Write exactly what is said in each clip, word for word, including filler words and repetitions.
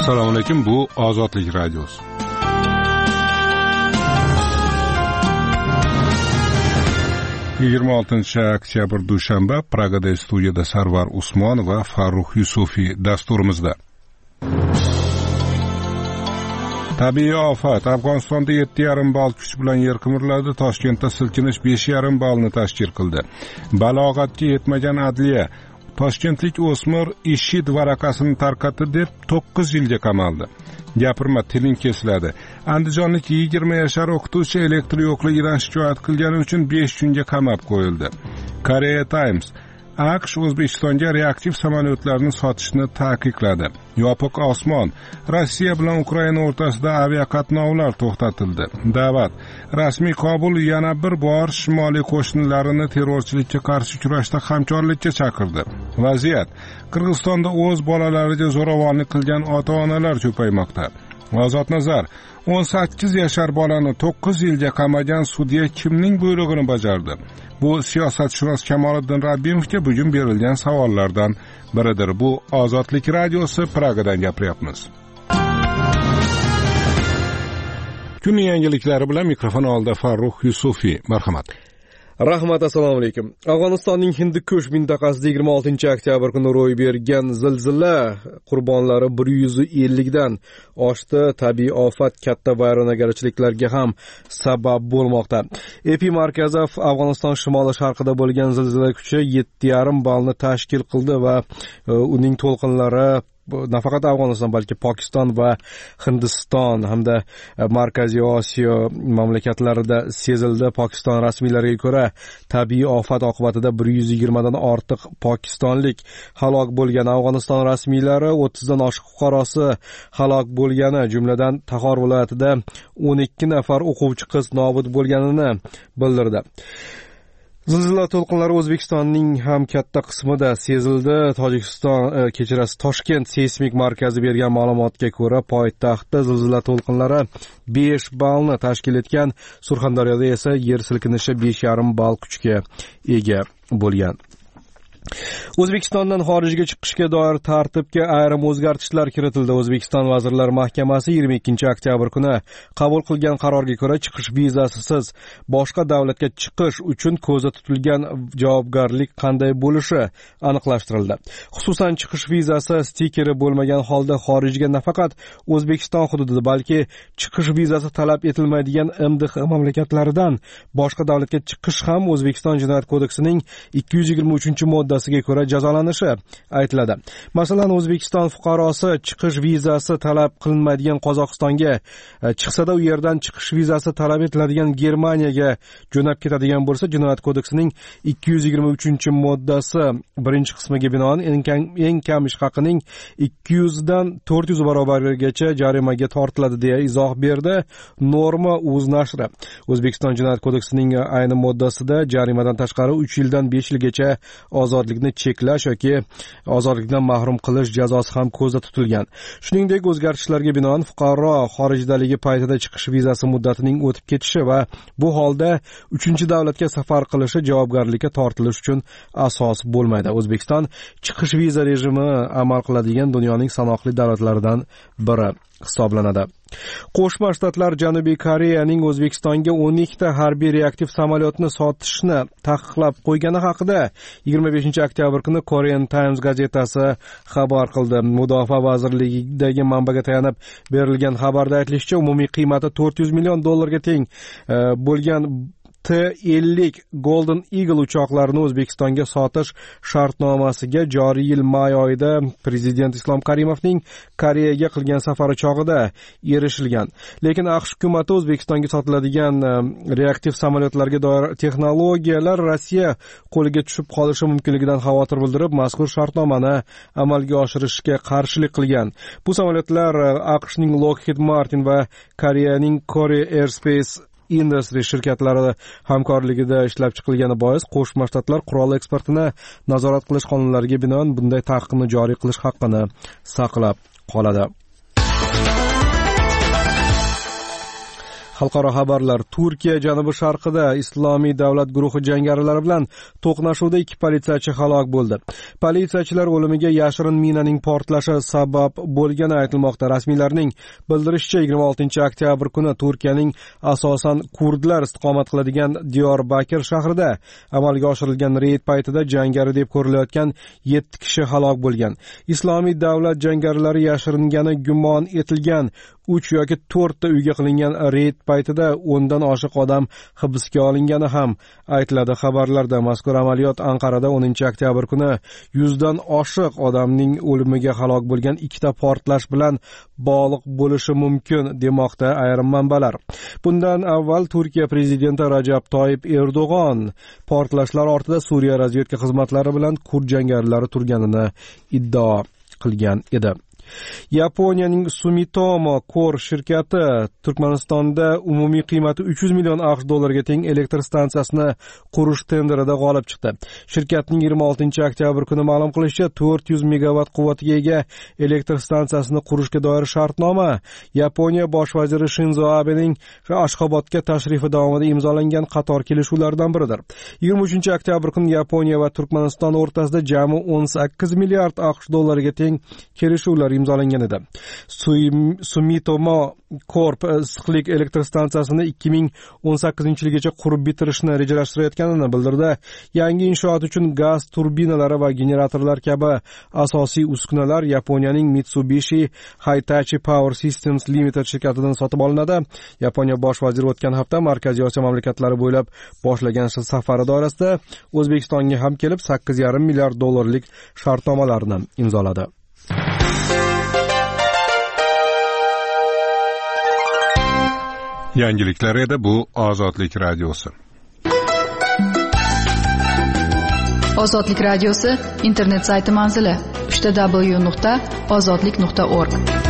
Assalomu alaykum, bu Ozodlik radiosi. yigirma oltinchi oktyabr dushanba, Pragada studiyada Sarvar Usmon va Farruh Yusufiy dasturimizda. Tabiiy ofat. Afg'onistonda yetti yarim ball kuch bilan yer qimirladi. Toshkentda silkinish besh yarim ballni tashkil qildi. Balog'atga yetmagan adliya. Toshkentlik o'smir IShID varaqasini tarqatdi deb to'qqiz yilga qamaldi. Gapirma, tiling kesiladi. Andijonlik yigirma yashar o'qituvchi elektr yo'qligidan shikoyat qilgani uchun besh kunga qamab qo'yildi. Korea Times: AQSh O'zbekistonga reaktiv samolyotlarni sotishni taqiqladi. Yopiq osmon. Rossiya bilan Ukraina o'rtasida aviaqatnovlar to'xtatildi. Da'vat. Rasmiy Kobul yana bir bor shimoliy qo'shinlarini terrorchilikka qarshi kurashda hamkorlikka chaqirdi. Vaziyat. Qirg'izistonda o'z bolalariga zo'ravonlik qilgan ota-onalar ko'paymoqda. Ozod nazar. o'n sakkiz yashar bolani to'qqiz yilga qamagan sudya kimning buyrug'ini bajardi? Bu siyosatshunos Kamoliddin Rabbimovga bugun berilgan savollardan biridir. Bu Ozodlik radiosi, Pragadan gapiryapmiz. Kunning yangiliklari bilan mikrofon oldida Farruh Yusufiy. Marhamat. Rahmat, assalomu alaykum. Afg'onistonning Hindikush mintaqasida yigirma oltinchi oktyabr kuni ro'y bergan zilzila qurbonlari bir yuz ellik dan oshdi. Tabiiy ofat katta vayronagarchiliklarga ham sabab bo'lmoqda. Epi markazi Afg'oniston shimoli sharqida bo'lgan zilzila kuchi yetti yarim ballni tashkil qildi va uning to'lqinlari nafaqat Afg'oniston, balki Pokiston va Hindiston hamda Markaziy Osiyo mamlakatlarida sezildi. Pokiston rasmiylariga ko'ra, tabiiy ofat oqibatida bir yuz yigirma dan ortiq pokistonlik halok bo'lgan. Afg'oniston rasmiylari o'ttiz dan oshiq fuqarosi halok bo'lgani, jumladan Taxor viloyatida o'n ikki nafar o'quvchi qiz nobud bo'lganini bildirdi. Zilzila to'lqinlari O'zbekistonning ham katta qismida sezildi. Tojikiston kechirasi Toshkent seysmik markazi bergan ma'lumotga ko'ra, poytaxtda zilzila to'lqinlari besh ballni tashkil etgan. Surxondaryoda esa yer silkinishi besh yarim ball kuchga ega bo'lgan. O'zbekistondan xorijga chiqishga doir tartibga ayrim o'zgartishlar kiritildi. O'zbekiston Vazirlar Mahkamasi yigirma ikkinchi oktyabr kuni qabul qilgan qarorga ko'ra, chiqish vizasisiz boshqa davlatga chiqish uchun ko'zda tutilgan javobgarlik qanday bo'lishi aniqlashtirildi. Xususan, chiqish vizasi stikeri bo'lmagan holda xorijga nafaqat O'zbekiston hududida, balki chiqish vizasi talab etilmaydigan M D H mamlakatlaridan boshqa davlatga chiqish ham O'zbekiston Jinoyat kodeksining ikki yuz yigirma uchinchi moddasiga ko'ra jazolanishi aytiladi. Masalan, O'zbekiston fuqarosi chiqish vizasi talab qilinmaydigan Qozog'istonga chiqsa-da, u yerdan chiqish vizasi talab etiladigan Germaniyaga jo'nab ketadigan bo'lsa, Jinoyat kodeksining ikki yuz yigirma uchinchi moddasi birinchi qismiga binoan eng kam ish haqining ikki yuz dan to'rt yuz barobarigacha jarimaga tortiladi deya izoh berdi Norma Uz nashri. O'zbekiston Jinoyat kodeksining ayni moddasida jarimadan tashqari uch yildan besh yilgacha ozodlikni cheklash yoki ozodlikdan mahrum qilish jazosi ham ko'zda tutilgan. Shuningdek, o'zgartishlarga binoan fuqaro xorijdaligi paytida chiqish vizasi muddatining o'tib ketishi va bu holda uchinchi davlatga safar qilishi javobgarlikka tortilish uchun asos bo'lmaydi. O'zbekiston chiqish viza rejimi amal qiladigan dunyoning sanoqli davlatlaridan biri hisoblanadi. Qo'shma Shtatlar Janubiy Koreyaning O'zbekistonga o'n ikkita harbiy reaktiv samolyotni sotishni taqiqlab qo'ygani haqida yigirma beshinchi oktyabr kuni Korean Times gazetasi xabar qildi. Mudofaa vazirligidagi manbaga tayanib berilgan xabarda aytilishicha, umumiy qiymati to'rt yuz million dollarga teng bo'lgan T ellik Golden Eagle uchoqlarini O'zbekistonga sotish shartnomasiga joriy yil may oyida Prezident Islom Karimovning Koreyaga qilgan safari chog'ida erishilgan. Lekin AQSh hukumati O'zbekistonga sotiladigan reaktiv samolyotlarga doir texnologiyalar Rossiya qo'liga tushib qolishi mumkinligidan xavotir bildirib, mazkur shartnomani amalga oshirishga qarshilik qilgan. Bu samolyotlar AQShning Lockheed Martin va Koreyaning Korea Aerospace Industry shirkatlari hamkorligida ishlab chiqilgani bois Qo'shma Shtatlar qurol eksportini nazorat qilish qonunlariga binoan bunday taqiqni joriy qilish haqqini saqlab qoladi. Xalqaro xabarlar. Turkiya janubi sharqida Islomiy davlat guruhi jangarilari bilan to'qnashuvda ikki politsiyachi halok bo'ldi. Politsiyachilar o'limiga yashirin minaning portlashi sabab bo'lgani aytilmoqda. Rasmiylarning bildirishicha yigirma oltinchi oktyabr kuni Turkiyaning asosan kurdlar istiqomat qiladigan Diyarbakir shahrida amalga oshirilgan reyd paytida jangari deb ko'rilayotgan yetti kishi halok bo'lgan. Islomiy davlat jangarilari yashiringani gumon etilgan uch yoki to'rt ta uyga qilingan reyd paytida o'ndan oshiq odam hibsga olingani ham aytiladi xabarlarda. Mazkur amaliyot Anqarada o'ninchi oktyabr kuni yuzdan oshiq odamning o'limiga halok bo'lgan ikkita portlash bilan bog'liq bo'lishi mumkin demoqda ayrim manbalar. Bundan avval Turkiya prezidenti Rajab Toyib Erdo'g'on portlashlar ortida Suriya razvedka xizmatlari bilan kurd jangarilari turganini iddao qilgan edi. Yaponiyaning Sumitomo Core shirkati Turkmanistonda umumiy qiymati uch yuz million aqsh dollariga teng elektr stansiyasini qurish tenderida g'olib chiqdi. Shirkatning yigirma oltinchi oktyabr kuni ma'lum qilishicha, to'rt yuz megavat quvvatiga ega elektr stansiyasini qurishga doir shartnoma Yaponiya bosh vaziri Shinzo Abening Ashxobodga tashrifi davomida imzolangan qator kelishuvlardan biridir. yigirma uchinchi oktyabr kuni Yaponiya va Turkmaniston o'rtasida jami o'n sakkiz milliard aqsh dollariga teng kelishuvlar imzolangan edi. Sumitomo Corp issiqlik elektr stansiyasini ikki ming o'n sakkizinchi yilgacha qurib bitirishni rejalashtirayotganini bildirdi. Yangi inshoot uchun gaz turbinalari va generatorlar kabi asosiy uskunalar Yaponiyaning Mitsubishi Hitachi Power Systems Limited shirkatidan sotib olinadi. Yaponiya bosh vaziri o'tgan hafta Markaziy Osiyo mamlakatlari bo'ylab boshlagan safari doirasida O'zbekistonga ham kelib sakkiz yarim milliard dollarlik shartnomalarni imzoladi. Yangiliklar edi bu Ozodlik radiosi. Ozodlik radiosi internet sayti manzili w w w nuqta ozodlik nuqta org.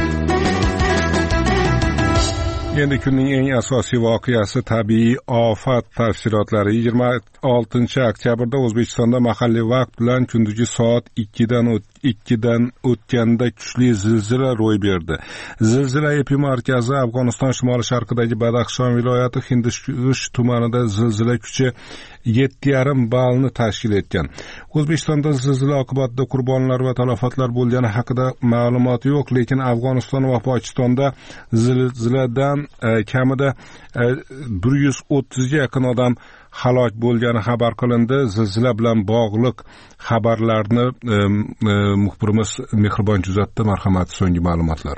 Endi kunning eng asosiy voqeasi tabiiy ofat tafsilotlari. yigirma oltinchi oktyabrda O'zbekistonda mahalliy vaqt bilan kunduzi soat ikkidan ikkidan o'tganda kuchli zilzila ro'y berdi. Zilzila epimarkazi Afg'oniston shimoli sharqidagi Badaxshon viloyati Hindiskush tumanida zilzila kuchi yetti yarim ballni tashkil etgan. O'zbekistonda zilzila oqibatida qurbonlar va talafotlar bo'lgani haqida ma'lumot yo'q, lekin Afg'oniston va Pokistonda zilziladan e, kamida e, bir yuz o'ttizga yaqin odam halok bo'lgani xabar qilindi. Zilzila bilan bog'liq xabarlarni e, e, muxbirimiz Mehribon Juzatda. Marhamat, so'nggi ma'lumotlar.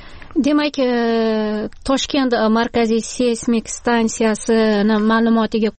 Demak, Toshkent markaziy seysmik stansiyasining ma'lumotiga